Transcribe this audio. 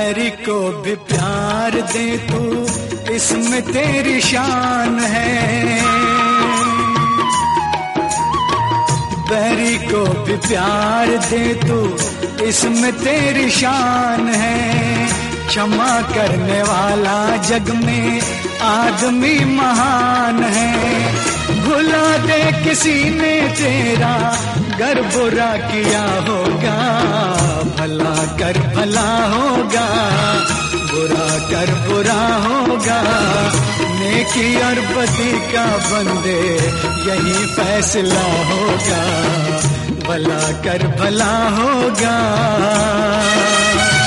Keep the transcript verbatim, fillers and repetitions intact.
बैरी को भी प्यार दे तू, इसमें तेरी शान है। बैरी को भी प्यार दे तू, इसमें तेरी शान है। क्षमा करने वाला जग में आदमी महान है। भुला दे किसी ने तेरा गर बुरा किया होगा, भला कर भला होगा, बुरा कर बुरा होगा। नेकी और बदी का बंदे यही फैसला होगा, भला कर भला होगा।